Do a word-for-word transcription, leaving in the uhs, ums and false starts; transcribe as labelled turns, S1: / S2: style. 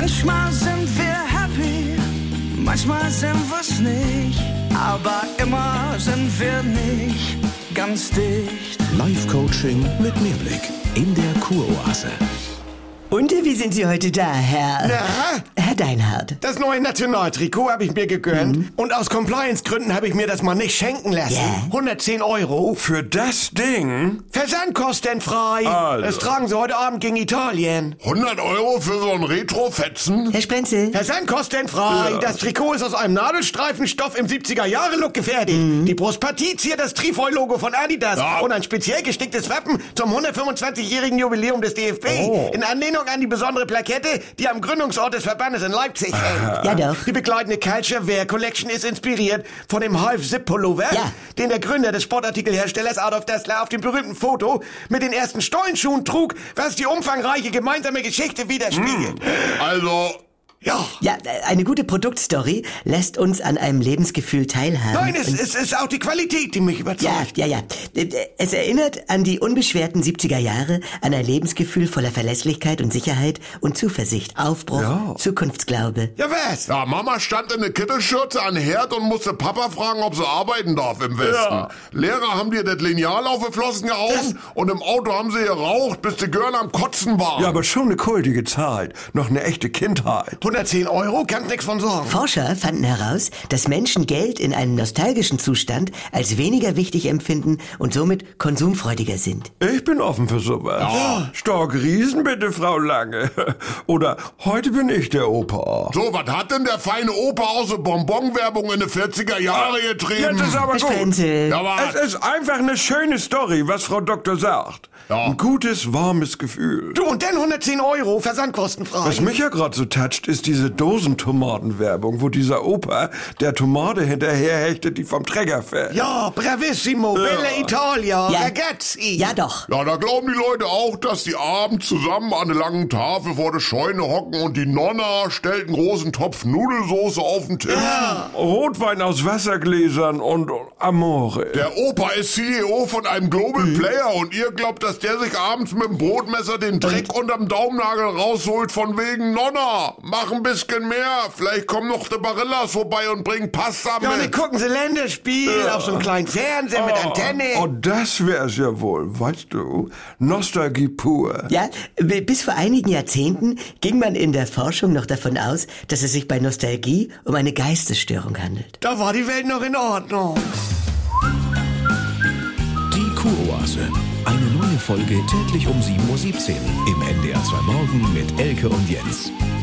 S1: Manchmal sind wir happy, manchmal sind wir's nicht, aber immer sind wir nicht ganz dicht.
S2: Live-Coaching mit Mehrblick in der Kuroase.
S3: Und wie sind Sie heute da, Herr...
S4: Na?
S3: Herr Deinhardt?
S4: Das neue Nationaltrikot habe ich mir gegönnt.
S3: Mhm.
S4: Und aus Compliance-Gründen habe ich mir das mal nicht schenken lassen.
S3: Ja.
S4: hundertzehn Euro.
S5: Für das Ding?
S4: Versandkostenfrei.
S5: Also.
S4: Das tragen sie heute Abend gegen Italien.
S6: hundert Euro für so ein Retro-Fetzen?
S3: Herr Sprenzel?
S4: Versandkostenfrei.
S5: Ja.
S4: Das Trikot ist aus einem Nadelstreifenstoff im siebziger-Jahre-Look gefertigt.
S3: Mhm.
S4: Die Brustpartie ziert das Trifoil-Logo von Adidas.
S6: Ja.
S4: Und ein speziell gesticktes Wappen zum hundertfünfundzwanzigjährigen Jubiläum des D F B.
S6: Oh.
S4: In Anlehnung an die besondere Plakette, die am Gründungsort des Verbandes in Leipzig hängt.
S3: Ja, doch.
S4: Die begleitende Culture Wear Collection ist inspiriert von dem Half-Zip-Pullover,
S3: Ja.
S4: den der Gründer des Sportartikelherstellers Adolf Dassler auf dem berühmten Foto mit den ersten Stollenschuhen trug, was die umfangreiche gemeinsame Geschichte widerspiegelt.
S6: Also,
S4: Ja.
S3: Ja, eine gute Produktstory lässt uns an einem Lebensgefühl teilhaben.
S4: Nein, es,
S3: Und-
S4: es ist auch die Qualität, die mich
S3: Ja,
S4: überzeugt.
S3: ja, ja. Es erinnert an die unbeschwerten siebziger Jahre, an ein Lebensgefühl voller Verlässlichkeit und Sicherheit und Zuversicht, Aufbruch,
S5: Ja.
S3: Zukunftsglaube.
S4: Ja, was?
S6: ja, Mama stand in der Kittelschürze an Herd und musste Papa fragen, ob sie arbeiten darf im Westen.
S5: Ja.
S6: Lehrer haben dir das Lineal auf die Flossen gehauen und im Auto haben sie geraucht, bis die Girl am Kotzen war.
S5: Ja, aber schon eine kultige Zeit. Noch eine echte Kindheit.
S4: hundertzehn Euro, kannst nix von sorgen.
S3: Forscher fanden heraus, dass Menschen Geld in einem nostalgischen Zustand als weniger wichtig empfinden und somit konsumfreudiger sind.
S5: Ich bin offen für sowas.
S6: Ja.
S5: Stark Riesen bitte, Frau Lange. Oder heute bin ich der Opa.
S6: So, was hat denn der feine Opa aus der Bonbon-Werbung in den vierziger Jahre getrieben?
S5: Ja, das ist aber
S3: Herr
S5: gut.
S3: Sprenzel.
S6: Ja, aber-
S5: Es ist einfach eine schöne Story, was Frau Doktor sagt.
S6: Ja.
S5: Ein gutes, warmes Gefühl.
S4: Du, und dann hundertzehn Euro, versandkostenfrei.
S5: Was mich ja gerade so toucht, ist diese Dosentomatenwerbung, wo dieser Opa der Tomate hinterherhechtet, die vom Träger fällt.
S4: Ja, bravissimo, bella Italia,
S3: Ja.
S4: ragazzi.
S3: Ja, doch.
S6: Ja, da glauben die Leute auch, dass die abends zusammen an der langen Tafel vor der Scheune hocken und die Nonna stellt einen großen Topf Nudelsoße auf den Tisch.
S5: Rotwein aus Wassergläsern und Amore.
S6: Der Opa ist C E O von einem Global Player und ihr glaubt, dass der sich abends mit dem Brotmesser den Dreck unterm Daumennagel rausholt von wegen Nonna. Mach ein bisschen mehr. Vielleicht kommen noch die Barillas vorbei und bringen Pasta
S4: Ja, und dann
S6: mit.
S4: gucken sie Länderspiel auf so einem kleinen Fernseher mit Antenne.
S5: Oh, das wär's ja wohl, weißt du? Nostalgie pur.
S3: Ja, b- bis vor einigen Jahrzehnten ging man in der Forschung noch davon aus, dass es sich bei Nostalgie um eine Geistesstörung handelt.
S4: Da war die Welt noch in Ordnung.
S2: Die Kuroase. Eine neue Folge täglich um sieben Uhr siebzehn im N D R zwei Morgen mit Elke und Jens.